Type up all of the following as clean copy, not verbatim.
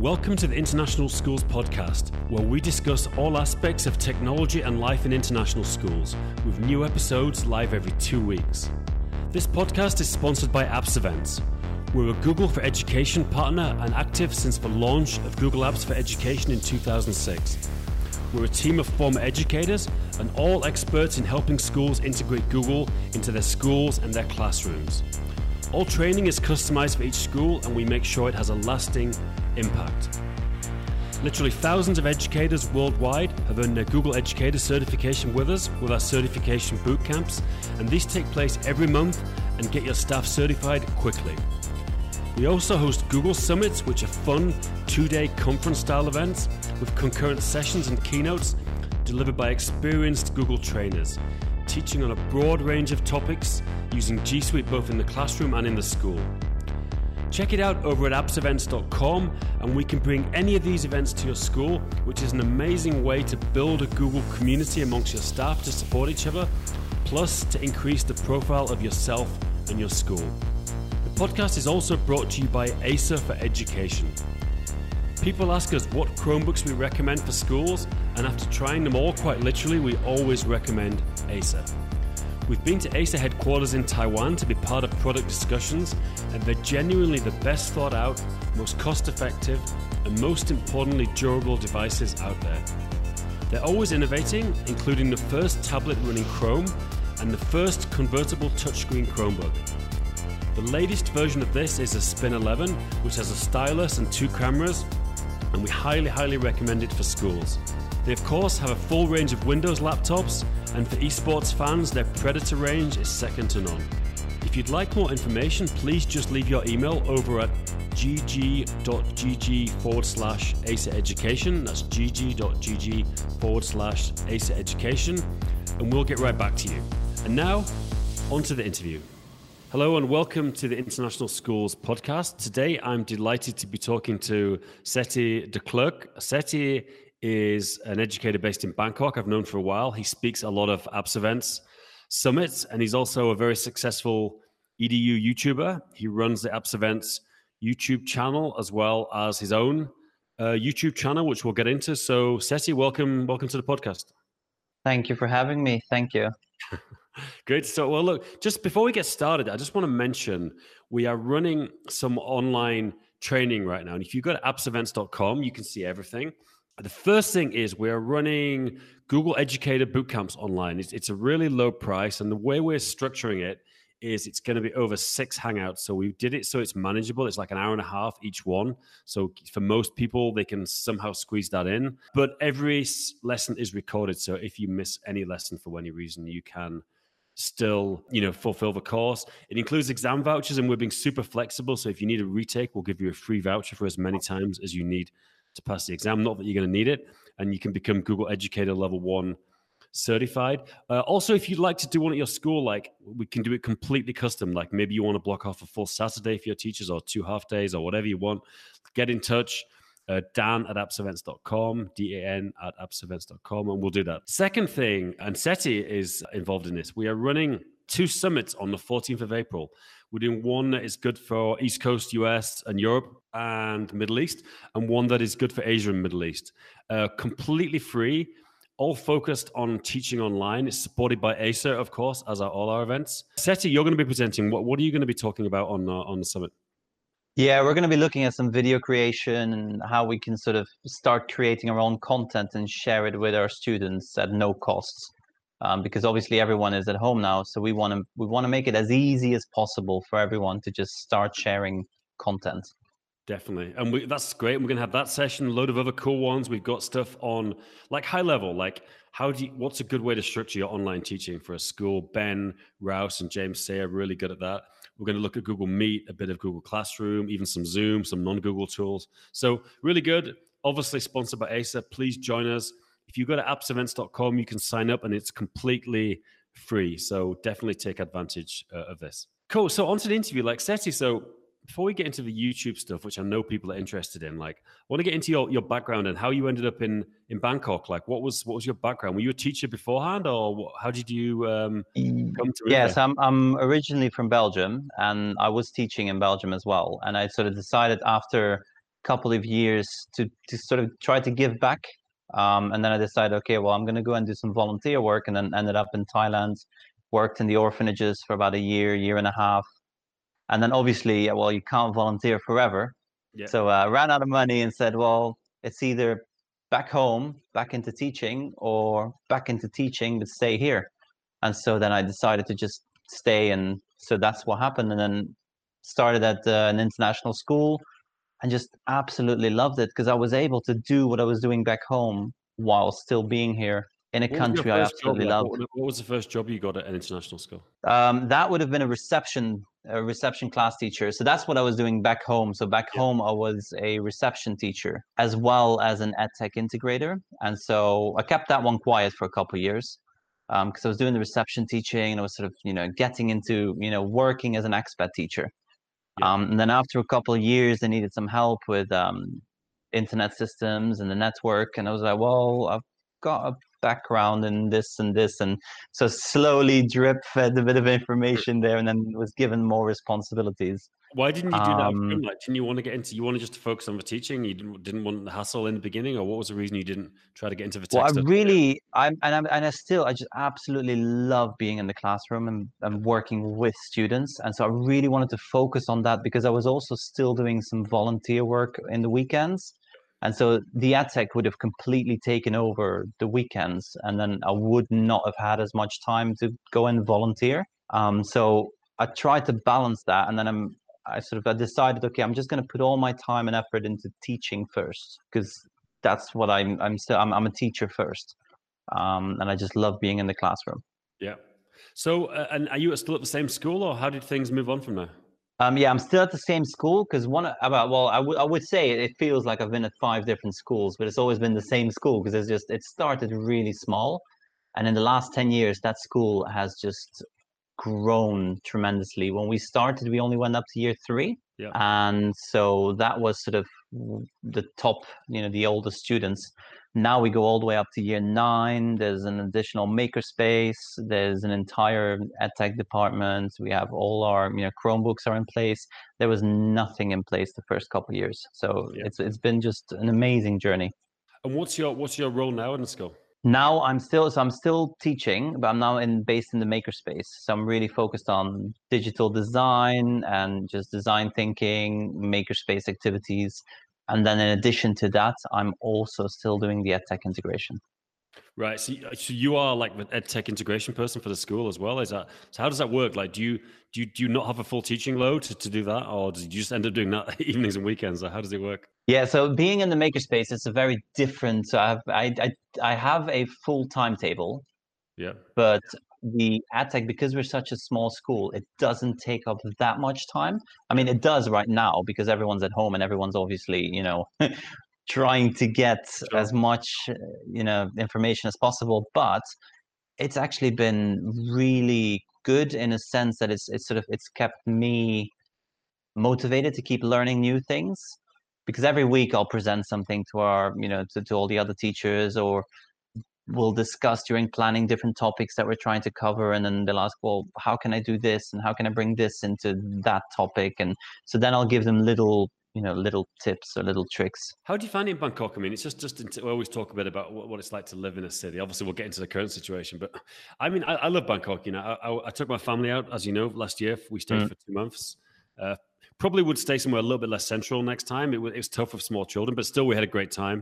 Welcome to the International Schools Podcast, where we discuss all aspects of technology and life in international schools, with new episodes live every 2 weeks. This podcast is sponsored by Apps Events. We're a Google for Education partner and active since the launch of Google Apps for Education in 2006. We're a team of former educators and all experts in helping schools integrate Google into their schools and their classrooms. All training is customized for each school, and we make sure it has a lasting impact. Literally thousands of educators worldwide have earned their Google Educator certification with us with our certification boot camps, and these take place every month and get your staff certified quickly. We also host Google Summits, which are fun 2-day conference-style events with concurrent sessions and keynotes delivered by experienced Google trainers, teaching on a broad range of topics using G Suite both in the classroom and in the school. Check it out over at appsevents.com, and we can bring any of these events to your school, which is an amazing way to build a Google community amongst your staff to support each other, plus to increase the profile of yourself and your school. The podcast is also brought to you by Acer for Education. People ask us what Chromebooks we recommend for schools, and after trying them all quite literally, we always recommend Acer. We've been to Acer headquarters in Taiwan to be part of product discussions, and they're genuinely the best thought out, most cost-effective, and most importantly durable devices out there. They're always innovating, including the first tablet running Chrome and the first convertible touchscreen Chromebook. The latest version of this is a Spin 11, which has a stylus and 2 cameras, and we highly recommend it for schools. They of course have a full range of Windows laptops, and for esports fans, their Predator range is second to none. If you'd like more information, please just leave your email over at gg.gg/Acer Education. That's gg.gg/Acer Education, and we'll get right back to you. And now, on to the interview. Hello and welcome to the International Schools Podcast. Today, I'm delighted to be talking to Seti de Klerk. Seti is an educator based in Bangkok. I've known for a while. He speaks a lot of Apps Events summits, and he's also a very successful EDU YouTuber. He runs the Apps Events YouTube channel as well as his own YouTube channel, which we'll get into. So Seti, welcome to the podcast. Thank you for having me. Thank you. Great. So, well, look, just before we get started, I just want to mention we are running some online training right now. And if you go to appsevents.com, you can see everything. The first thing is we're running Google Educator Bootcamps online. It's a really low price, and the way we're structuring it is it's going to be over 6 Hangouts. So we did it so it's manageable. It's like an hour and a half each one. So for most people, they can somehow squeeze that in. But every lesson is recorded. So if you miss any lesson for any reason, you can still, fulfill the course. It includes exam vouchers, and we're being super flexible. So if you need a retake, we'll give you a free voucher for as many times as you need to pass the exam. Not that you're going to need it, and you can become Google Educator Level 1 certified. Also, if you'd like to do one at your school, like we can do it completely custom. Like maybe you want to block off a full Saturday for your teachers or 2 half days or whatever you want. Get in touch. Dan at appsevents.com, Dan at appsevents.com, and we'll do that. Second thing, and Seti is involved in this, we are running 2 summits on the 14th of April. We're doing one that is good for East Coast US and Europe and Middle East, and one that is good for Asia and Middle East. Completely free, all focused on teaching online. It's supported by Acer, of course, as are all our events. Seti, you're going to be presenting. What are you going to be talking about on the summit? Yeah, we're going to be looking at some video creation and how we can sort of start creating our own content and share it with our students at no costs. Because obviously everyone is at home now, so we want to make it as easy as possible for everyone to just start sharing content. Definitely. And that's great. And we're going to have that session, a load of other cool ones. We've got stuff on like high level, like what's a good way to structure your online teaching for a school? Ben Rouse and James Say are really good at that. We're going to look at Google Meet, a bit of Google Classroom, even some Zoom, some non-Google tools. So really good. Obviously sponsored by Acer. Please join us. If you go to appsevents.com, you can sign up, and it's completely free. So definitely take advantage of this. Cool. So on to the interview, like Seti. So before we get into the YouTube stuff, which I know people are interested in, like I want to get into your background and how you ended up in Bangkok. Like what was your background? Were you a teacher beforehand, or how did you come to Yes, I'm originally from Belgium, and I was teaching in Belgium as well. And I sort of decided after couple of years to sort of try to give back. And then I decided, okay, well, I'm going to go and do some volunteer work, and then ended up in Thailand, worked in the orphanages for about a year and a half. And then obviously, well, you can't volunteer forever. Yeah. So I ran out of money and said, well, it's either back home, back into teaching, or back into teaching, but stay here. And so then I decided to just stay. And so that's what happened. And then started at an international school and just absolutely loved it because I was able to do what I was doing back home while still being here in a What was your country I first job absolutely like? loved. What was the first job you got at an international school? That would have been a reception class teacher. So that's what I was doing back home. So back home, I was a reception teacher as well as an EdTech integrator. And so I kept that one quiet for a couple of years because I was doing the reception teaching and I was sort of, getting into, working as an expat teacher. Yeah. And then after a couple of years, they needed some help with internet systems and the network. And I was like, well, I've got a background in this and this. And so slowly drip fed a bit of information there and then was given more responsibilities. Why didn't you do that upfront? Like, didn't you want to get into? You wanted just to focus on the teaching. You didn't want the hassle in the beginning, or what was the reason you didn't try to get into the tech stuff? I just absolutely love being in the classroom and working with students, and so I really wanted to focus on that because I was also still doing some volunteer work in the weekends, and so the EdTech would have completely taken over the weekends, and then I would not have had as much time to go and volunteer. So I tried to balance that, and then I decided, okay, I'm just going to put all my time and effort into teaching first because that's what I'm a teacher first. And I just love being in the classroom. Yeah. So, and are you still at the same school, or how did things move on from there? Yeah, I'm still at the same school because I would say it feels like I've been at 5 different schools, but it's always been the same school because it started really small. And in the last 10 years, that school has just grown tremendously. When we started, we only went up to year 3. Yeah. And so that was sort of the top, the oldest students. Now we go all the way up to year 9. There's an additional makerspace. There's an entire EdTech department. We have all our, Chromebooks are in place. There was nothing in place the first couple of years. So it's been just an amazing journey. And what's your role now in the school? Now I'm still teaching, but I'm now based in the makerspace. So I'm really focused on digital design and just design thinking, makerspace activities. And then in addition to that, I'm also still doing the EdTech integration. Right. So you are like the EdTech integration person for the school as well. So how does that work? Like, do you not have a full teaching load to do that, or do you just end up doing that evenings and weekends? Or how does it work? Yeah. So being in the makerspace, it's a very different. So I have a full timetable. Yeah. But the EdTech, because we're such a small school, it doesn't take up that much time. I mean, it does right now because everyone's at home and everyone's obviously, trying to get as much, information as possible. But it's actually been really good in a sense that it's kept me motivated to keep learning new things because every week I'll present something to our, to all the other teachers, or we'll discuss during planning different topics that we're trying to cover, and then they'll ask, well, how can I do this and how can I bring this into that topic? And so then I'll give them little tips or little tricks. How do you find it in Bangkok? I mean, it's just we always talk a bit about what it's like to live in a city. Obviously, we'll get into the current situation, but I mean, I love Bangkok. I took my family out, as you know, last year. We stayed for 2 months. Probably would stay somewhere a little bit less central next time. It was tough with small children, but still we had a great time.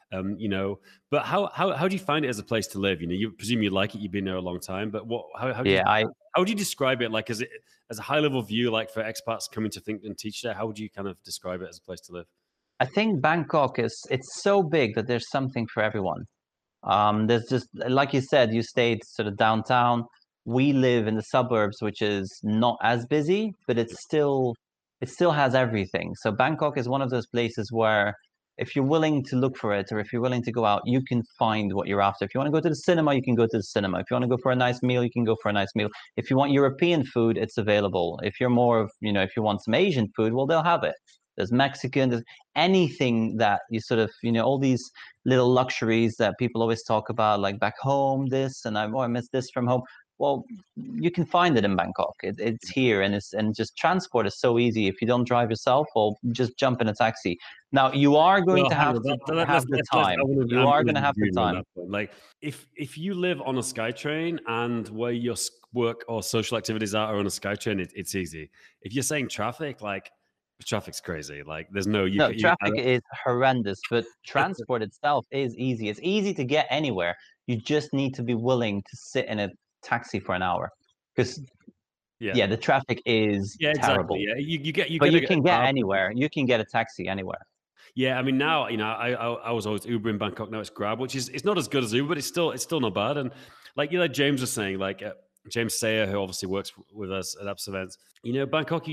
But how do you find it as a place to live? You presume you like it. You've been there a long time, but how do you describe it? Like, as a high level view, like for expats coming to think and teach there, how would you kind of describe it as a place to live? I think Bangkok it's so big that there's something for everyone. There's just, like you said, you stayed sort of downtown. We live in the suburbs, which is not as busy, but it still has everything. So Bangkok is one of those places where if you're willing to look for it, or if you're willing to go out, you can find what you're after. If you want to go to the cinema, you can go to the cinema. If you want to go for a nice meal, you can go for a nice meal. If you want European food, it's available. If you're more of, if you want some Asian food, well, they'll have it. There's Mexican, there's anything that you sort of, all these little luxuries that people always talk about, like back home, this, and I miss this from home. Well, you can find it in Bangkok. It's here, and just transport is so easy. If you don't drive yourself, well, just jump in a taxi. Now you are going Well, to hang have on. to Let's, have the let's, time. You I'm are going going to to have the agree on time. that point. Like, if you live on a SkyTrain and where your work or social activities are on a SkyTrain, it's easy. If you're saying traffic, like, traffic's crazy. Like, there's no No, traffic is horrendous, but transport itself is easy. It's easy to get anywhere. You just need to be willing to sit in a taxi for an hour, because yeah, the traffic is exactly. terrible. Yeah, you get But you a can get car. anywhere. You can get a taxi anywhere. Yeah, I mean now, I was always Uber in Bangkok. Now it's Grab, which is, it's not as good as Uber, but it's still not bad. And like, James was saying, like, James Sayer, who obviously works with us at Apps Events, Bangkok,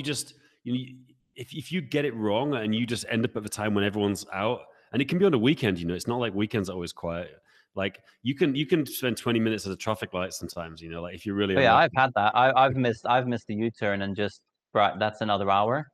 if you get it wrong and you just end up at the time when everyone's out, and it can be on a weekend, it's not like weekends are always quiet. Like, you can spend 20 minutes at a traffic light sometimes, like, if you're really Yeah, unlucky. I've had that. I've missed the U-turn, and just right, that's another hour,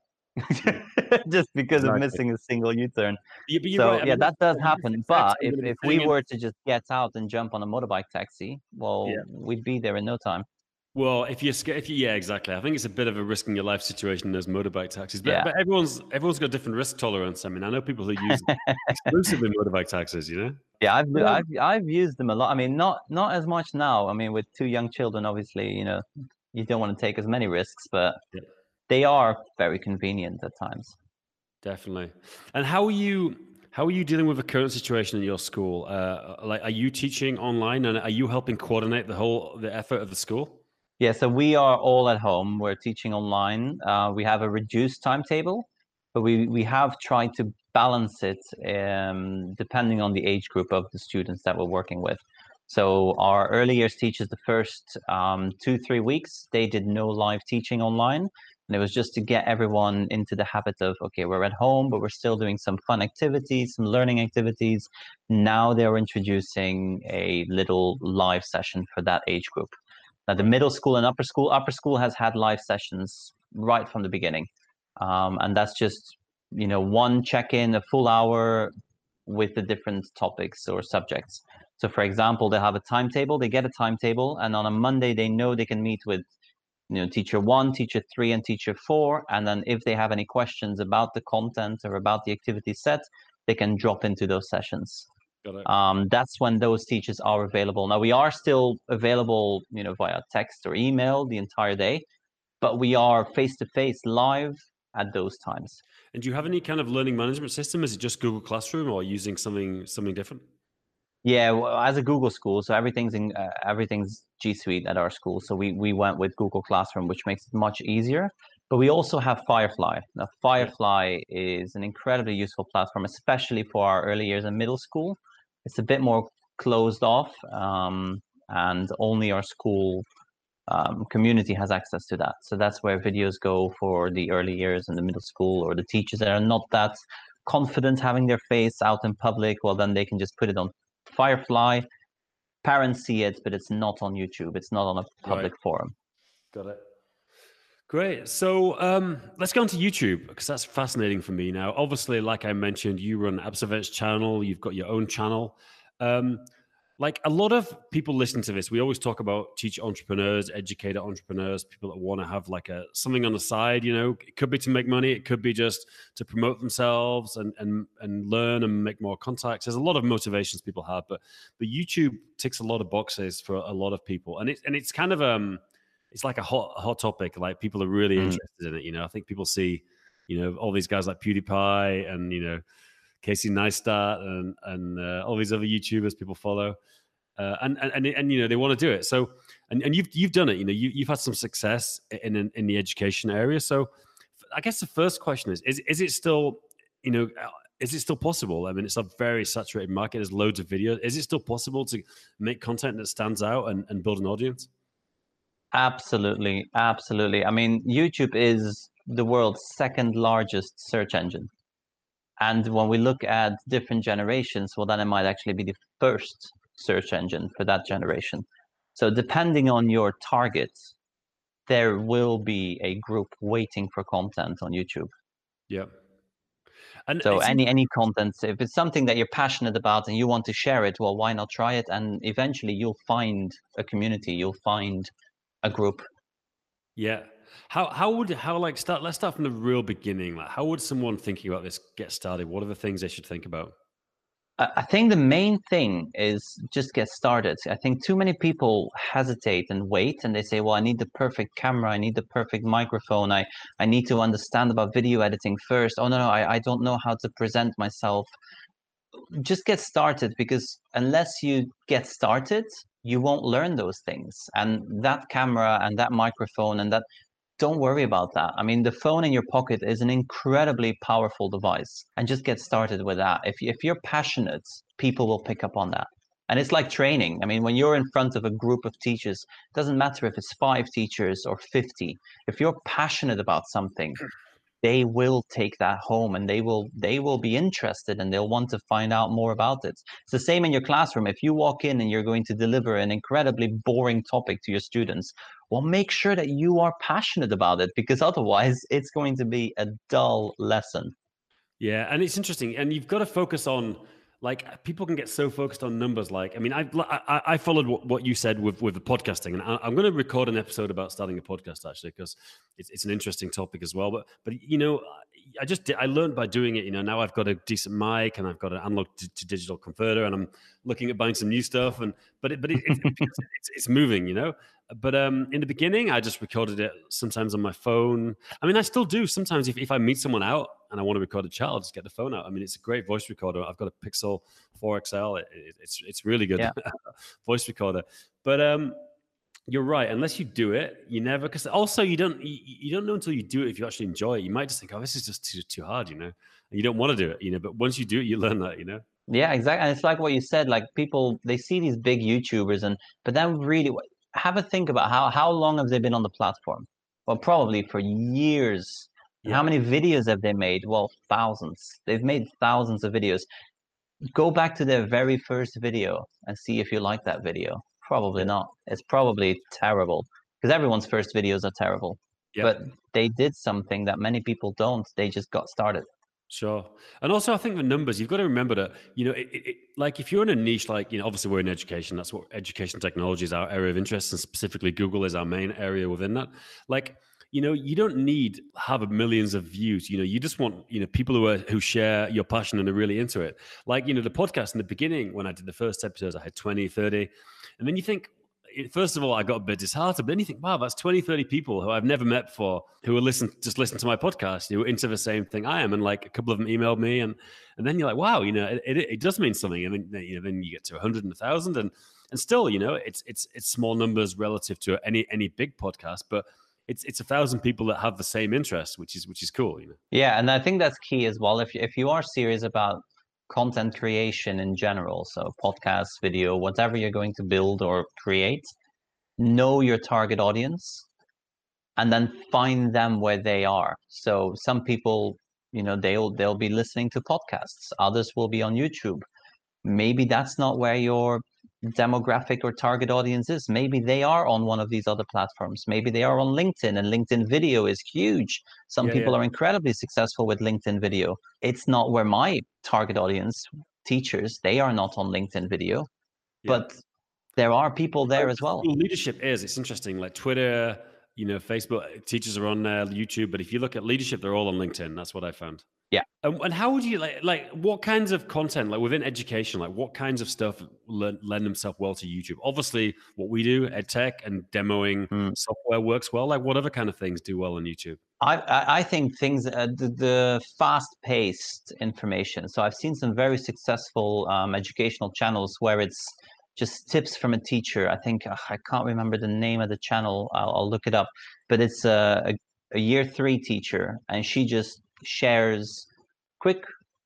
just because of Exactly. missing a single U-turn. Yeah, but you're So right. I yeah, mean, that does that's happen. exactly But what I'm going to if be we saying. were to just get out and jump on a motorbike taxi, well, Yeah. we'd be there in no time. Well, if you're scared, yeah, exactly. I think it's a bit of a risking your life situation in those motorbike taxis. But Yeah. but everyone's got different risk tolerance. I mean, I know people who use exclusively motorbike taxis. Yeah, I've used them a lot. I mean, not as much now. I mean, with 2 young children, obviously, you don't want to take as many risks, but Yeah, they are very convenient at times. definitely. And how are you dealing with the current situation in your school? Like, are you teaching online, and are you helping coordinate the effort of the school? Yeah, so we are all at home. We're teaching online. We have a reduced timetable, but we have tried to balance it depending on the age group of the students that we're working with. So our early years teachers, the first 2-3 weeks, they did no live teaching online. And it was just to get everyone into the habit of, okay, we're at home, but we're still doing some fun activities, some learning activities. Now they're introducing a little live session for that age group. Now, the middle school and upper school has had live sessions right from the beginning. And that's just, one check-in, a full hour with the different topics or subjects. So for example, they have a timetable, they get a timetable, and on a Monday, they know they can meet with, teacher 1, teacher 3, and teacher 4. And then if they have any questions about the content or about the activity set, they can drop into those sessions. Got it. That's when those teachers are available. Now, we are still available, via text or email the entire day, but we are face-to-face live at those times. And do you have any kind of learning management system? Is it just Google Classroom, or using something different? Yeah, well, as a Google school, so everything's G Suite at our school. So we went with Google Classroom, which makes it much easier. But we also have Firefly. Now, Firefly is an incredibly useful platform, especially for our early years and middle school. It's a bit more closed off, and only our school community has access to that. So that's where videos go for the early years and the middle school, or the teachers that are not that confident having their face out in public. Well, then they can just put it on Firefly. Parents see it, but it's not on YouTube. It's not on a public forum. Got it. Great. So let's go on to YouTube, because that's fascinating for me. Now, obviously, like I mentioned, you run Apps Events channel. You've got your own channel. Like a lot of people listening to this, we always talk about teacher entrepreneurs, educator entrepreneurs, people that want to have like something on the side. It could be to make money. It could be just to promote themselves and learn and make more contacts. There's a lot of motivations people have, but YouTube ticks a lot of boxes for a lot of people, and it's kind of it's like a hot topic. Like, people are really interested in it. I think people see, all these guys like PewDiePie and Casey Neistat and all these other YouTubers people follow, and they want to do it. So and you've done it. You've had some success in the education area. So I guess the first question is it still is it still possible? I mean, it's a very saturated market. There's loads of videos. Is it still possible to make content that stands out and build an audience? Absolutely. I mean, YouTube is the world's second largest search engine. And when we look at different generations, well, then it might actually be the first search engine for that generation. So depending on your target, there will be a group waiting for content on YouTube. Yeah. And So any content, if it's something that you're passionate about and you want to share it, well, why not try it? And eventually you'll find a community, you'll find a group. yeah. Let's start from the real beginning. Like, how would someone thinking about this get started? What are the things they should think about? I think the main thing is just get started. I think too many people hesitate and wait, and they say, well, I need the perfect camera, I need the perfect microphone, I need to understand about video editing first. Oh, no, I don't know how to present myself. Just get started, because unless you get started, you won't learn those things. And that camera and that microphone and that, don't worry about that. I mean, the phone in your pocket is an incredibly powerful device, and just get started with that. If you're passionate, people will pick up on that. And it's like training. I mean, when you're in front of a group of teachers, it doesn't matter if it's 5 teachers or 50. If you're passionate about something, they will take that home, and they will be interested, and they'll want to find out more about it. It's the same in your classroom. If you walk in and you're going to deliver an incredibly boring topic to your students, well, make sure that you are passionate about it, because otherwise it's going to be a dull lesson. Yeah, and it's interesting, and you've got to focus on, like, people can get so focused on numbers. Like, I mean, I followed what you said with the podcasting, and I'm going to record an episode about starting a podcast, actually, because it's an interesting topic as well. But I learned by doing it. Now I've got a decent mic, and I've got an analog to digital converter, and I'm looking at buying some new stuff. It's moving. But in the beginning, I just recorded it sometimes on my phone. I mean, I still do sometimes. If I meet someone out and I want to record a chat, I'll just get the phone out. I mean, it's a great voice recorder. I've got a Pixel 4 XL. It's really good. Yeah. Voice recorder. But you're right. Unless you do it, you never. Because also you don't know until you do it if you actually enjoy it. You might just think, oh, this is just too hard, and you don't want to do it, But once you do it, you learn that, Yeah, exactly. And it's like what you said, like people, they see these big YouTubers, but then really have a think about how long have they been on the platform? Well, probably for years. And how many videos have they made? Well, thousands. They've made thousands of videos. Go back to their very first video and see if you like that video. Probably not. It's probably terrible, because everyone's first videos are terrible. Yeah. But they did something that many people don't. They just got started. Sure. And also, I think the numbers, you've got to remember that, like if you're in a niche, like, obviously we're in education, that's what education technology is, our area of interest, and specifically Google is our main area within that. Like, you don't need have millions of views. You just want, people who share your passion and are really into it. Like, the podcast in the beginning, when I did the first episodes, I had 20, 30. And then you think, first of all, I got a bit disheartened, but then you think, wow, that's 20, 30 people who I've never met before, who are listen to my podcast, who are into the same thing I am. And like a couple of them emailed me, and then you're like, wow, it does mean something. And then you get to 100 and 1,000, and still, it's small numbers relative to any big podcast, but it's 1,000 people that have the same interest, which is cool. Yeah, and I think that's key as well. If you are serious about content creation in general, so podcast, video, whatever you're going to build or create, know your target audience and then find them where they are. So some people, they'll be listening to podcasts, others will be on YouTube. Maybe that's not where your demographic or target audience is. Maybe they are on one of these other platforms. Maybe they are on LinkedIn, and LinkedIn video is huge. Some people are incredibly successful with LinkedIn video. It's not where my target audience, teachers, they are not on LinkedIn video, but there are people there as well. Leadership it's interesting, like Twitter, Facebook, teachers are on YouTube, but if you look at leadership, they're all on LinkedIn. That's what I found. Yeah. And how would you like what kinds of content, like within education, like what kinds of stuff lend themselves well to YouTube? Obviously, what we do, ed tech and demoing software works well. Like what other kind of things do well on YouTube? I think things, the fast-paced information. So I've seen some very successful educational channels where it's just tips from a teacher. I think I can't remember the name of the channel. I'll look it up. But it's a year 3 teacher, and she just shares quick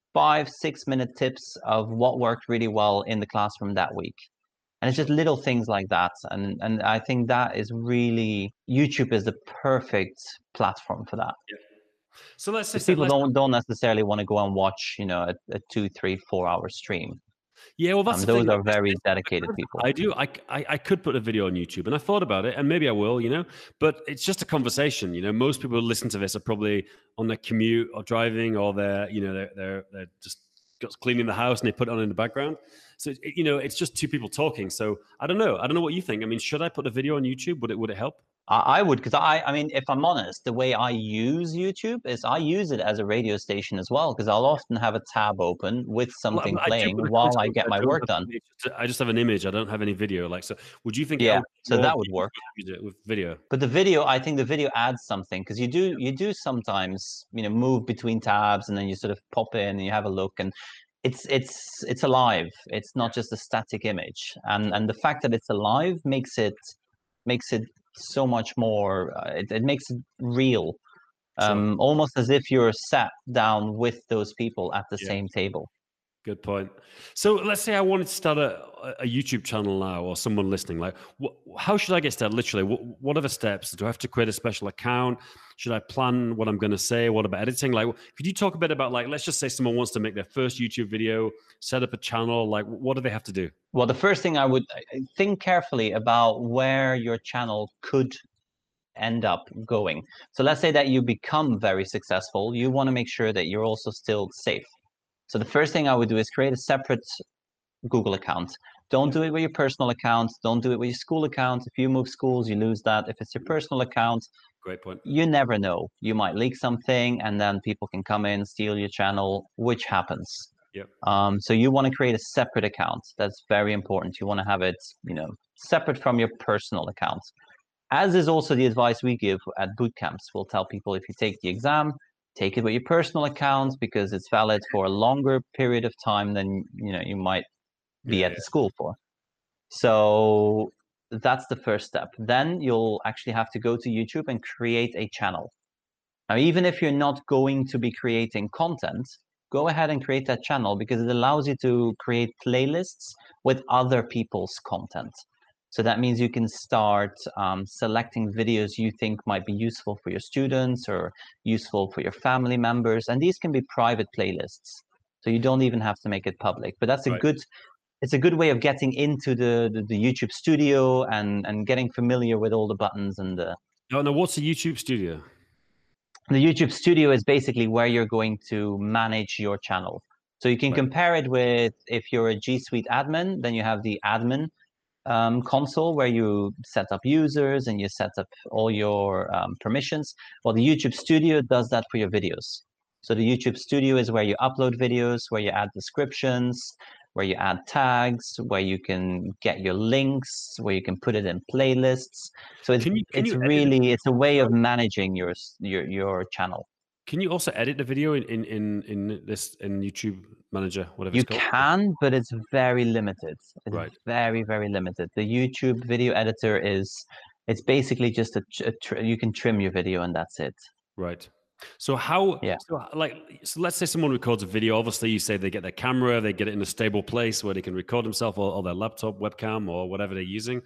5-6 minute tips of what worked really well in the classroom that week. And it's just little things like that. And I think that is really, YouTube is the perfect platform for that. Yeah. So let's say people don't necessarily want to go and watch, a 2, 3, 4 hour stream. Yeah, well, that's the Those thing. are very dedicated people. I do. I could put a video on YouTube, and I thought about it, and maybe I will, but it's just a conversation. Most people who listen to this are probably on their commute or driving, or they're just cleaning the house and they put it on in the background. So it's just two people talking. So I don't know. I don't know what you think. I mean, should I put a video on YouTube? Would it help? I would, because I mean, if I'm honest, the way I use YouTube is I use it as a radio station as well, because I'll often have a tab open with Well, something I do playing put the while I content. get I my don't work have done. I just have an image. I don't have any video. So would you think? Yeah, so more that would work. use it with video? But the video, I think the video adds something, because you do sometimes move between tabs, and then you sort of pop in and you have a look, and it's alive. It's not just a static image, and the fact that it's alive makes it so much more. It makes it real, Sure. almost as if you're sat down with those people at the Yeah. same table. Good point. So let's say I wanted to start a YouTube channel now, or someone listening. How should I get started? Literally, what are the steps? Do I have to create a special account? Should I plan what I'm going to say? What about editing? Could you talk a bit about, let's just say someone wants to make their first YouTube video, set up a channel. What do they have to do? Well, the first thing I would think carefully about where your channel could end up going. So let's say that you become very successful. You want to make sure that you're also still safe. So the first thing I would do is create a separate Google account. Don't do it with your personal account. Don't do it with your school account. If you move schools, you lose that. If it's your personal account, Great point. you never know. You might leak something, and then people can come in, steal your channel, which happens. Yep. So you want to create a separate account. That's very important. You want to have it, separate from your personal account. As is also the advice we give at boot camps. We'll tell people, if you take the exam, take it with your personal account, because it's valid for a longer period of time than you might be at the school for. So that's the first step. Then you'll actually have to go to YouTube and create a channel. Now, even if you're not going to be creating content, go ahead and create that channel, because it allows you to create playlists with other people's content. So that means you can start selecting videos you think might be useful for your students or useful for your family members. And these can be private playlists. So you don't even have to make it public. But that's it's a good way of getting into the YouTube studio and getting familiar with all the buttons and the. No, what's a YouTube studio? The YouTube studio is basically where you're going to manage your channel. So you can compare it with, if you're a G Suite admin, then you have the admin console where you set up users and you set up all your permissions. Well, the YouTube Studio does that for your videos. So the YouTube Studio is where you upload videos, where you add descriptions, where you add tags, where you can get your links, where you can put it in playlists. So it's a way of managing your channel. Can you also edit the video in YouTube Manager, whatever it's called? You can, but it's very limited. It's right. very, very limited. The YouTube video editor it's basically just you can trim your video and that's it. Right. So so let's say someone records a video. Obviously, you say they get their camera, they get it in a stable place where they can record themselves, or their laptop webcam or whatever they're using.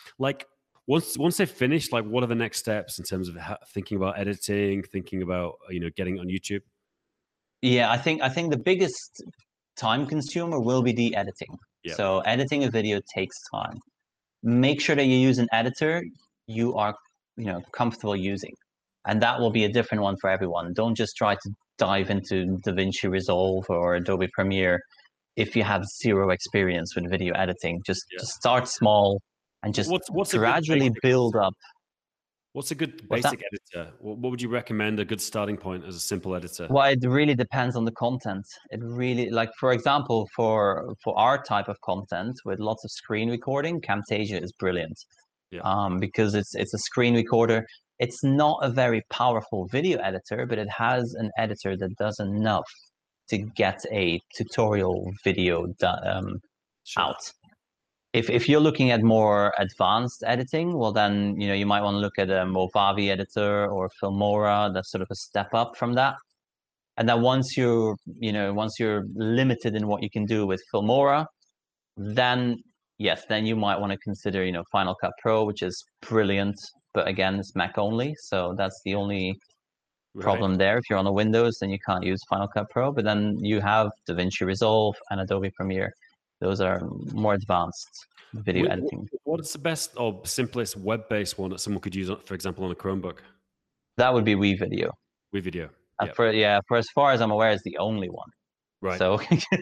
Once they've finished, what are the next steps in terms of thinking about editing, thinking about getting on YouTube? Yeah, I think the biggest time consumer will be the editing. Yeah. So editing a video takes time. Make sure that you use an editor you are comfortable using, and that will be a different one for everyone. Don't just try to dive into DaVinci Resolve or Adobe Premiere if you have zero experience with video editing. Just start small and just gradually build up. What's a good basic editor? What would you recommend a good starting point as a simple editor? Well, it really depends on the content. It really, for example, for our type of content with lots of screen recording, Camtasia is brilliant. Yeah. Because it's a screen recorder. It's not a very powerful video editor, but it has an editor that does enough to get a tutorial video out. If you're looking at more advanced editing, well, then you might want to look at a Movavi editor or Filmora. That's sort of a step up from that. And then once you're limited in what you can do with Filmora, then you might want to consider Final Cut Pro, which is brilliant, but again, it's Mac only, so that's the only problem there. If you're on a Windows, then you can't use Final Cut Pro. But then you have DaVinci Resolve and Adobe Premiere. Those are more advanced video editing. What is the best or simplest web-based one that someone could use, for example, on a Chromebook? That would be WeVideo. WeVideo. For as far as I'm aware, it's the only one. Right. So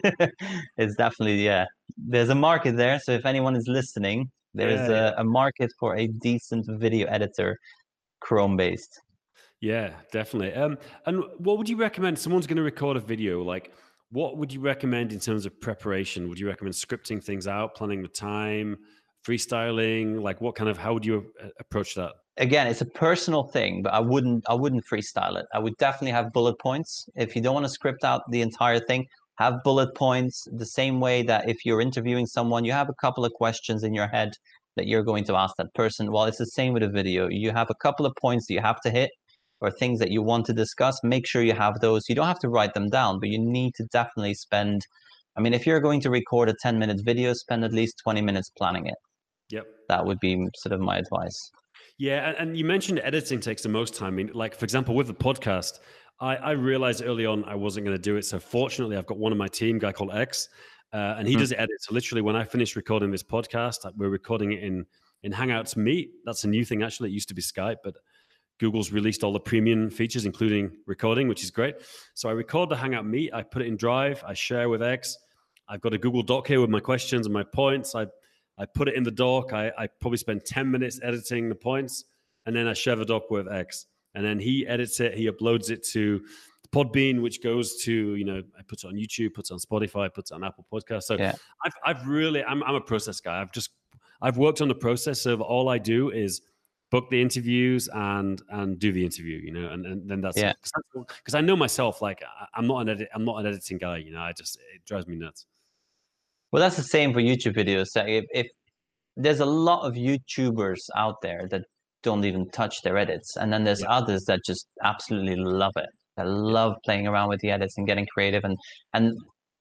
it's definitely, there's a market there. So if anyone is listening, there's a market for a decent video editor, Chrome-based. Yeah, definitely. And what would you recommend? Someone's going to record a video. Like, what would you recommend in terms of preparation? Would you recommend scripting things out, planning the time, freestyling? Like, how would you approach that? Again, it's a personal thing, but I wouldn't freestyle it. I would definitely have bullet points. If you don't want to script out the entire thing, have bullet points the same way that if you're interviewing someone, you have a couple of questions in your head that you're going to ask that person. Well, it's the same with a video. You have a couple of points that you have to hit or things that you want to discuss. Make sure you have those. You don't have to write them down, but you need to definitely spend, I mean, if you're going to record a 10-minute video, spend at least 20 minutes planning it. Yep. That would be sort of my advice. Yeah, and you mentioned editing takes the most time. I mean, like, for example, with the podcast, I realized early on I wasn't going to do it. So fortunately, I've got one of my team, a guy called X, and he does edit. So literally, when I finish recording this podcast, we're recording it in Hangouts Meet. That's a new thing, actually. It used to be Skype, but Google's released all the premium features, including recording, which is great. So I record the Hangout Meet. I put it in Drive. I share with X. I've got a Google Doc here with my questions and my points. I put it in the doc. I probably spend 10 minutes editing the points, and then I share the doc with X. And then he edits it. He uploads it to Podbean, which goes to, I put it on YouTube, puts it on Spotify, puts it on Apple Podcasts. So yeah. I'm a process guy. I've worked on the process of all I do is book the interviews and do the interview, and then that's it. Because I know myself, like I'm not an editing guy, it drives me nuts. Well, that's the same for YouTube videos. If there's a lot of YouTubers out there that don't even touch their edits, and then there's others that just absolutely love it. They love playing around with the edits and getting creative. And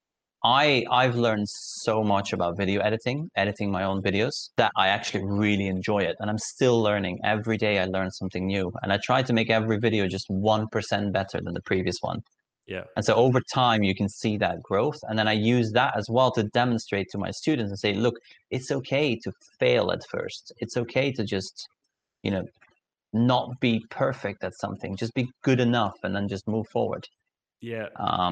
I've learned so much about video editing my own videos, that I actually really enjoy it. And I'm still learning. Every day I learn something new. And I try to make every video just 1% better than the previous one. Yeah. And so over time, you can see that growth. And then I use that as well to demonstrate to my students and say, look, it's okay to fail at first. It's okay to just, not be perfect at something. Just be good enough and then just move forward. Yeah.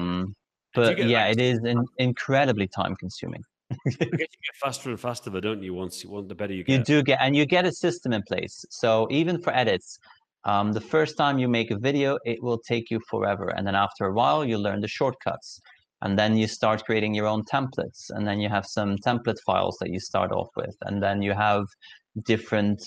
But yeah, it is incredibly time consuming. You get faster and faster, though, don't you? The better you get. You do get, and you get a system in place. So even for edits, the first time you make a video, it will take you forever. And then after a while, you learn the shortcuts. And then you start creating your own templates. And then you have some template files that you start off with. And then you have different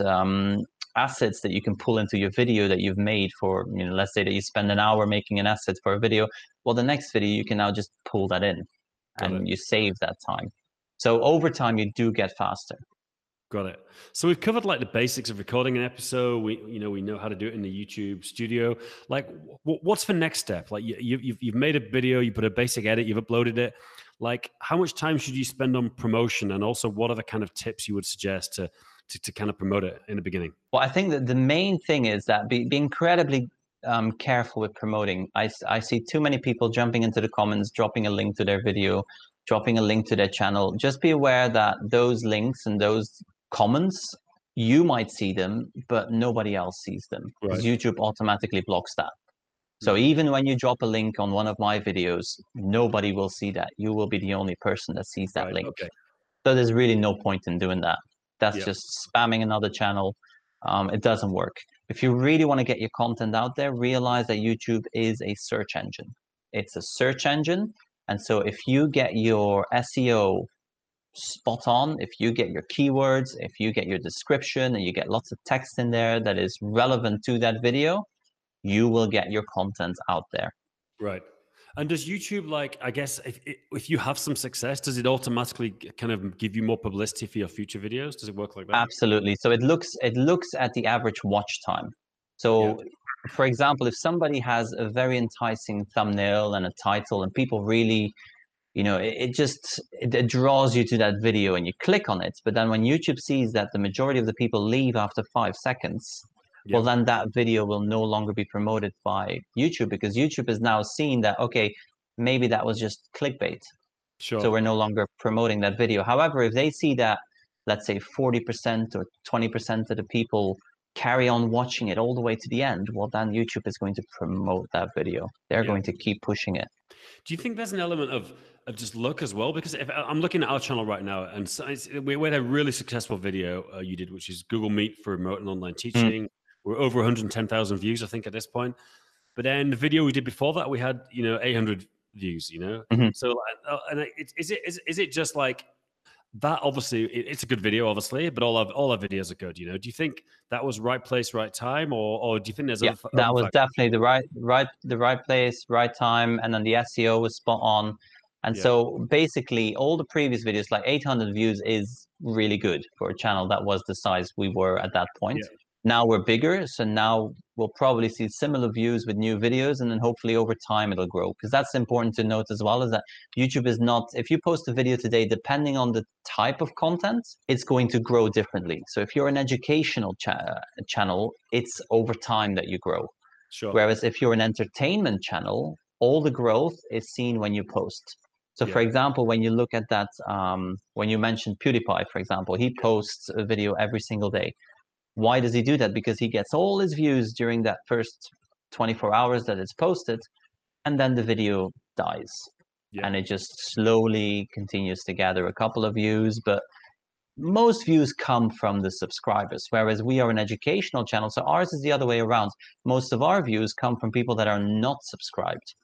assets that you can pull into your video that you've made for, let's say that you spend an hour making an asset for a video. Well, the next video, you can now just pull that in and you save that time. So over time, you do get faster. Got it. So we've covered like the basics of recording an episode. We know how to do it in the YouTube studio. Like, what's the next step? Like, you've made a video, you put a basic edit, you've uploaded it. Like, how much time should you spend on promotion? And also, what are the kind of tips you would suggest to kind of promote it in the beginning? Well, I think that the main thing is that be incredibly careful with promoting. I see too many people jumping into the comments, dropping a link to their video, dropping a link to their channel. Just be aware that those links and those comments, you might see them, but nobody else sees them, because YouTube automatically blocks that. So even when you drop a link on one of my videos, nobody will see that. You will be the only person that sees that link. Okay. So there's really no point in doing that. That's just spamming another channel. It doesn't work. If you really want to get your content out there, realize that YouTube is a search engine. It's a search engine. And so if you get your SEO spot on, if you get your keywords, if you get your description, and you get lots of text in there that is relevant to that video, you will get your content out there. Right. And does YouTube, like, I guess if you have some success, does it automatically kind of give you more publicity for your future videos? Does it work like that? Absolutely. So it looks at the average watch time. So for example, if somebody has a very enticing thumbnail and a title and people really, it draws you to that video and you click on it. But then when YouTube sees that the majority of the people leave after 5 seconds, well, then that video will no longer be promoted by YouTube, because YouTube has now seen that, okay, maybe that was just clickbait. Sure. So we're no longer promoting that video. However, if they see that, let's say 40% or 20% of the people carry on watching it all the way to the end, well, then YouTube is going to promote that video. They're going to keep pushing it. Do you think there's an element of just luck as well? Because if I'm looking at our channel right now, and we had a really successful video you did, which is Google Meet for remote and online teaching. We're over 110,000 views, I think, at this point. But then the video we did before that, we had 800 views. So and is it just like that? Obviously, it's a good video, obviously, but all our videos are good. Do you think that was right place, right time, or do you think there's that was definitely the right place, right time, and then the SEO was spot on. And so basically, all the previous videos, like 800 views, is really good for a channel that was the size we were at that point. Yeah. Now we're bigger, so now we'll probably see similar views with new videos, and then hopefully over time it'll grow. Because that's important to note as well, is that YouTube is not, if you post a video today, depending on the type of content, it's going to grow differently. So if you're an educational channel, it's over time that you grow. Sure. Whereas if you're an entertainment channel, all the growth is seen when you post. So for example, when you look at that, when you mentioned PewDiePie, for example, he posts a video every single day. Why does he do that? Because he gets all his views during that first 24 hours that it's posted, and then the video dies. And it just slowly continues to gather a couple of views, but most views come from the subscribers, whereas we are an educational channel, so ours is the other way around. Most of our views come from people that are not subscribed.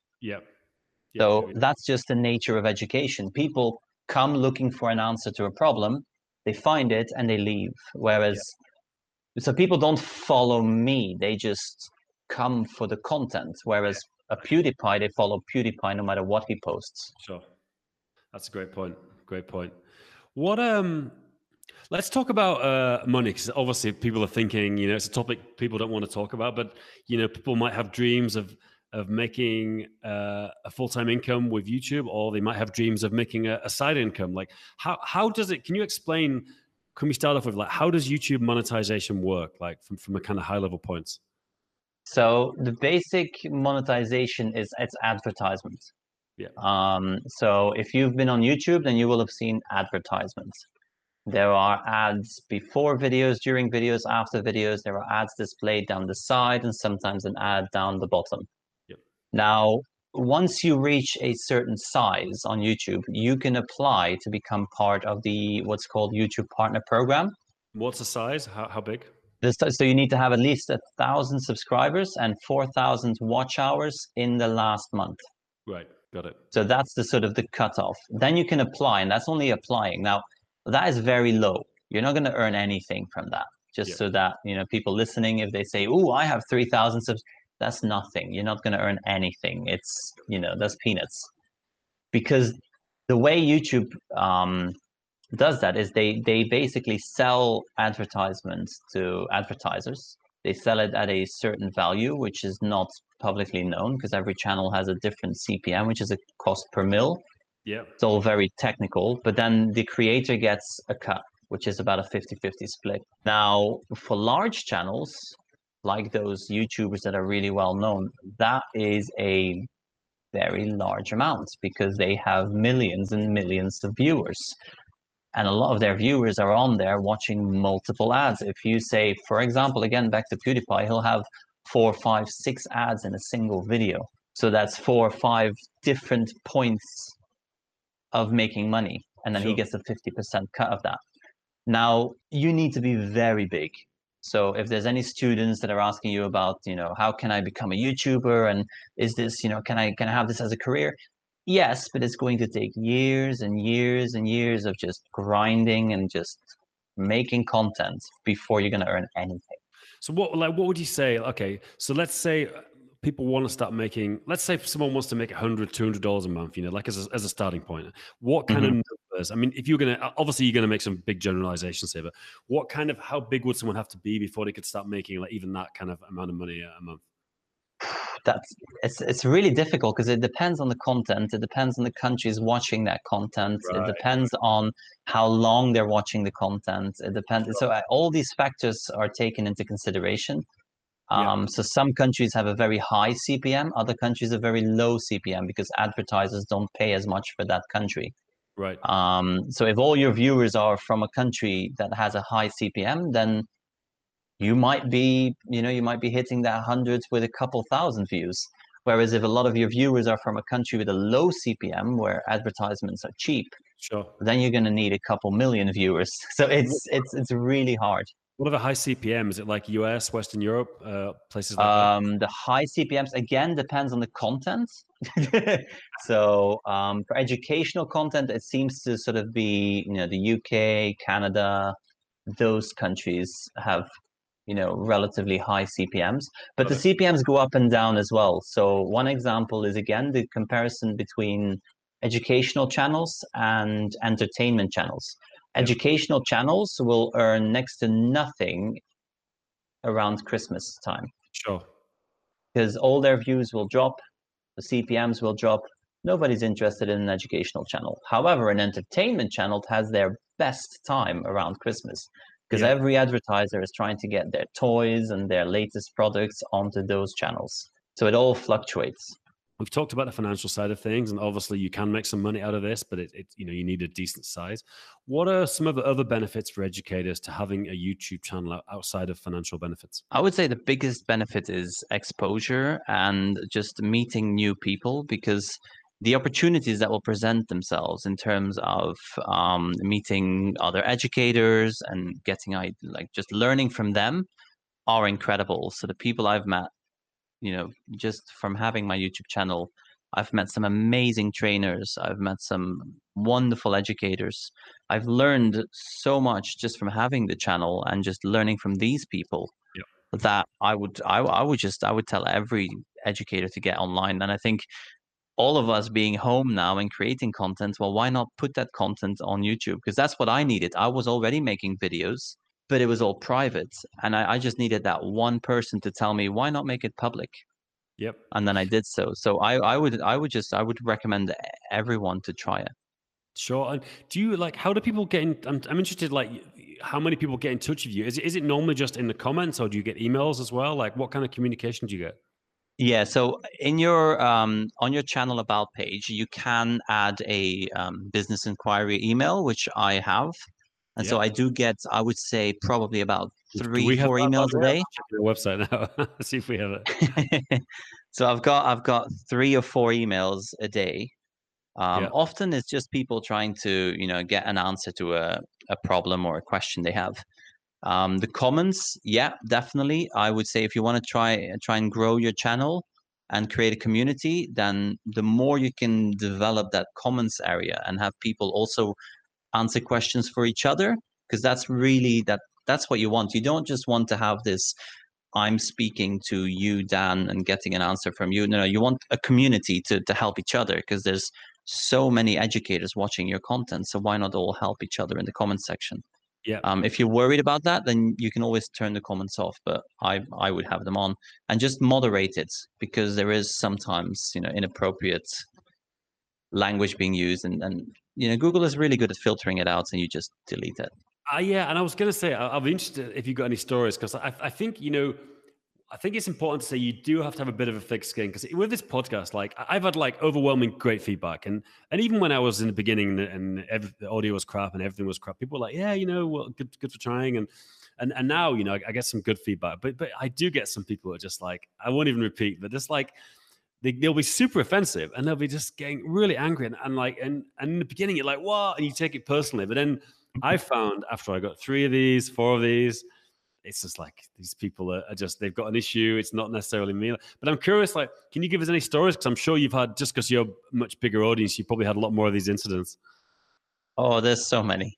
So that's just the nature of education. People come looking for an answer to a problem, they find it, and they leave. Whereas so people don't follow me, they just come for the content. Whereas a PewDiePie, they follow PewDiePie no matter what he posts. Sure. That's a great point. Great point. What let's talk about money, because obviously people are thinking, it's a topic people don't want to talk about, but people might have dreams of making a full-time income with YouTube, or they might have dreams of making a side income. Like how does it, can you explain, can we start off with, like, how does YouTube monetization work, like from a kind of high level points? So the basic monetization is it's advertisements. So if you've been on YouTube, then you will have seen advertisements. There are ads before videos, during videos, after videos. There are ads displayed down the side, and sometimes an ad down the bottom. Now, once you reach a certain size on YouTube, you can apply to become part of the what's called YouTube Partner Program. What's the size? How big? So you need to have at least 1,000 subscribers and 4,000 watch hours in the last month. Right, got it. So that's the sort of the cutoff. Then you can apply, and that's only applying. Now, that is very low. You're not going to earn anything from that. Just so that people listening, if they say, "Oh, I have 3,000 subs," that's nothing. You're not going to earn anything. It's that's peanuts. Because the way YouTube does that is they basically sell advertisements to advertisers. They sell it at a certain value, which is not publicly known, because every channel has a different CPM, which is a cost per mil. It's all very technical, but then the creator gets a cut, which is about a 50-50 split. Now, for large channels, like those YouTubers that are really well known, that is a very large amount, because they have millions and millions of viewers. And a lot of their viewers are on there watching multiple ads. If you say, for example, again, back to PewDiePie, he'll have 4, 5, 6 ads in a single video. So that's 4 or 5 different points of making money. And then he gets a 50% cut of that. Now, you need to be very big. So if there's any students that are asking you about, how can I become a YouTuber, and is this, can I have this as a career? Yes, but it's going to take years and years and years of just grinding and just making content before you're going to earn anything. So what would you say? Okay, so let's say people want to start making, let's say someone wants to make $100, $200 a month, like as a starting point. What kind of numbers? I mean, if you're going to, obviously you're going to make some big generalizations here, but how big would someone have to be before they could start making like even that kind of amount of money a month? It's really difficult, because it depends on the content. It depends on the countries watching that content. It depends on how long they're watching the content. It depends. So all these factors are taken into consideration. So some countries have a very high CPM, other countries a very low CPM because advertisers don't pay as much for that country. Right. So if all your viewers are from a country that has a high CPM, then you might be hitting that hundreds with a couple thousand views. Whereas if a lot of your viewers are from a country with a low CPM where advertisements are cheap, Sure. then you're going to need a couple million viewers. So it's really hard. What are the high CPM? Is it like US, Western Europe, places like that? The high CPMs again depends on the content. So for educational content, it seems to sort of be the UK, Canada, those countries have relatively high CPMs, but the CPMs go up and down as well. So one example is again the comparison between educational channels and entertainment channels. Educational channels will earn next to nothing around Christmas time. Sure. Because all their views will drop, the CPMs will drop. Nobody's interested in an educational channel. However, an entertainment channel has their best time around Christmas because every advertiser is trying to get their toys and their latest products onto those channels. So it all fluctuates. We've talked about the financial side of things, and obviously you can make some money out of this, but you need a decent size. What are some of the other benefits for educators to having a YouTube channel outside of financial benefits? I would say the biggest benefit is exposure and just meeting new people, because the opportunities that will present themselves in terms of meeting other educators and getting just learning from them are incredible. So the people I've met, just from having my YouTube channel, I've met some amazing trainers. I've met some wonderful educators. I've learned so much just from having the channel and just learning from these people that I would tell every educator to get online. And I think all of us being home now and creating content, well, why not put that content on YouTube? Because that's what I needed. I was already making videos, but it was all private. And I just needed that one person to tell me, why not make it public? Yep. And then I did so. So I would recommend everyone to try it. Sure. And do you how do people get in? I'm interested, how many people get in touch with you? Is it normally just in the comments, or do you get emails as well? Like, what kind of communication do you get? Yeah, so in your on your channel about page, you can add a business inquiry email, which I have. And so I do get, I would say, probably about 3-4 emails a day. Check your website now. See if we have it. So I've got 3 or 4 emails a day. Often it's just people trying to get an answer to a problem or a question they have. The comments, definitely. I would say if you want to try and grow your channel and create a community, then the more you can develop that comments area and have people also answer questions for each other, because that's really that's what you want. You don't just want to have this, I'm speaking to you, Dan, and getting an answer from you. No, you want a community to help each other, because there's so many educators watching your content. So why not all help each other in the comment section? Yeah. If you're worried about that, then you can always turn the comments off, but I would have them on and just moderate it, because there is sometimes inappropriate language being used, and Google is really good at filtering it out, and you just delete it. Yeah, and I was going to say, I'll be interested if you've got any stories, because I think I think it's important to say you do have to have a bit of a thick skin, because with this podcast, I've had overwhelming great feedback, and even when I was in the beginning and the audio was crap and everything was crap, people were like, yeah, well, good for trying, and now I get some good feedback, but I do get some people who are just I won't even repeat, but just they'll be super offensive, and they'll be just getting really angry, and in the beginning you're like, what, and you take it personally, but then I found after I got 3 of these, 4 of these, it's just these people are just, they've got an issue. It's not necessarily me. But I'm curious, can you give us any stories? Because I'm sure you've had, just because you're a much bigger audience, you probably had a lot more of these incidents. Oh, there's so many.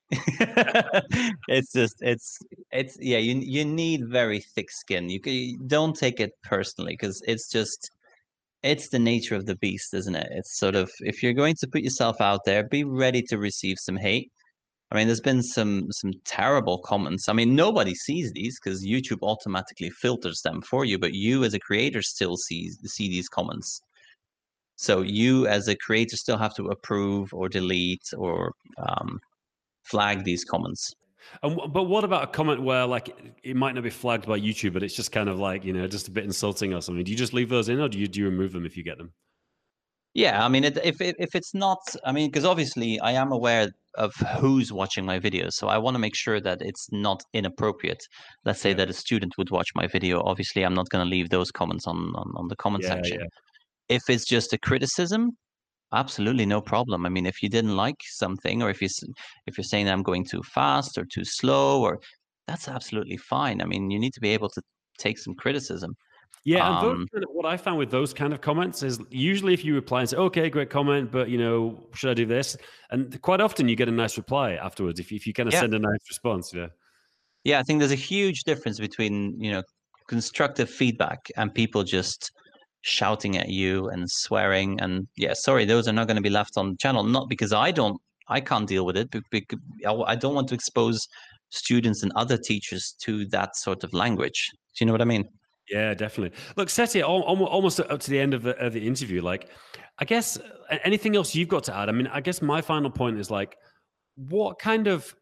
You need very thick skin. You don't take it personally, because it's the nature of the beast, isn't it? It's sort of, if you're going to put yourself out there, be ready to receive some hate. I mean, there's been some terrible comments. I mean, nobody sees these because YouTube automatically filters them for you, but you as a creator still see these comments. So you as a creator still have to approve or delete or flag these comments. But what about a comment where like it might not be flagged by YouTube, but it's just kind of like, just a bit insulting or something? Do you just leave those in, or do you remove them if you get them? Yeah, I mean, if it's not, I mean, because obviously I am aware of who's watching my videos, so I want to make sure that it's not inappropriate. Let's say Yeah. that a student would watch my video. Obviously, I'm not going to leave those comments on the comment Yeah, section. yeah. If it's just a criticism, absolutely no problem. I mean, if you didn't like something, or if you're saying that I'm going too fast or too slow, or that's absolutely fine. I mean, you need to be able to take some criticism. Yeah, and those Um, kind of, what I found with those kind of comments is usually if you reply and say, "Okay, great comment, but should I do this?" And quite often you get a nice reply afterwards if you kind of yeah, send a nice response. Yeah, yeah, I think there's a huge difference between, constructive feedback and people just shouting at you and swearing. And yeah, sorry, those are not going to be left on the channel. Not because I can't deal with it, but because I don't want to expose students and other teachers to that sort of language. Do you know what I mean? yeah, definitely. Look, Seti, almost up to the end of the interview. Like, I guess anything else you've got to add? I mean, I guess my final point is like, what kind of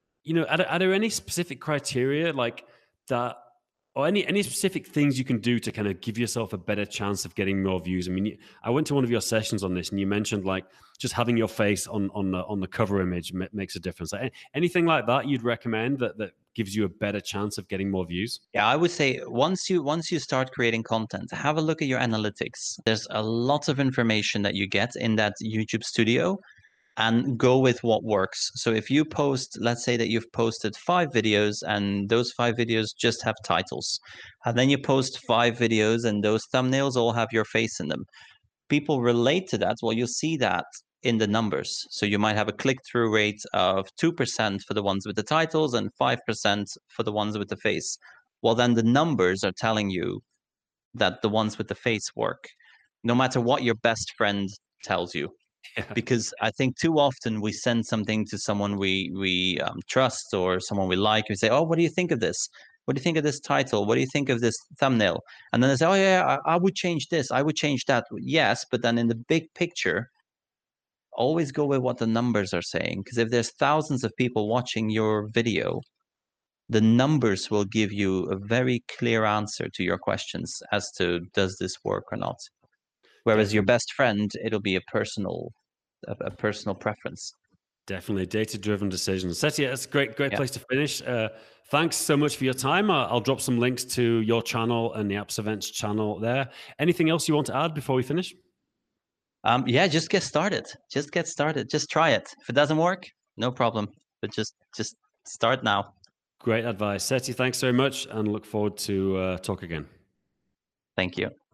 are there any specific criteria like that, or any specific things you can do to kind of give yourself a better chance of getting more views? I mean, I went to one of your sessions on this, and you mentioned like just having your face on the cover image makes a difference. Like, anything like that you'd recommend that gives you a better chance of getting more views? Yeah, I would say once you start creating content, have a look at your analytics. There's a lot of information that you get in that YouTube studio, and go with what works. So if you post, let's say that you've posted 5 videos and those 5 videos just have titles, and then you post 5 videos and those thumbnails all have your face in them. People relate to that. Well, you'll see that in the numbers. So you might have a click-through rate of 2% for the ones with the titles and 5% for the ones with the face. Well, then the numbers are telling you that the ones with the face work, no matter what your best friend tells you. Yeah. Because I think too often we send something to someone we trust or someone we like. We say, "Oh, what do you think of this? What do you think of this title? What do you think of this thumbnail?" And then they say, "Oh yeah, I would change this. I would change that." Yes, but then in the big picture, always go with what the numbers are saying. Because if there's thousands of people watching your video, the numbers will give you a very clear answer to your questions as to does this work or not. Whereas your Definitely. best friend, it'll be a personal preference. Definitely data-driven decisions. Setia, that's a great Yeah. place to finish. Thanks so much for your time. I'll drop some links to your channel and the Apps Events channel there. Anything else you want to add before we finish? Yeah, just get started. Just get started. Just try it. If it doesn't work, no problem. But just start now. Great advice. Seti, thanks very much, and look forward to talk again. Thank you.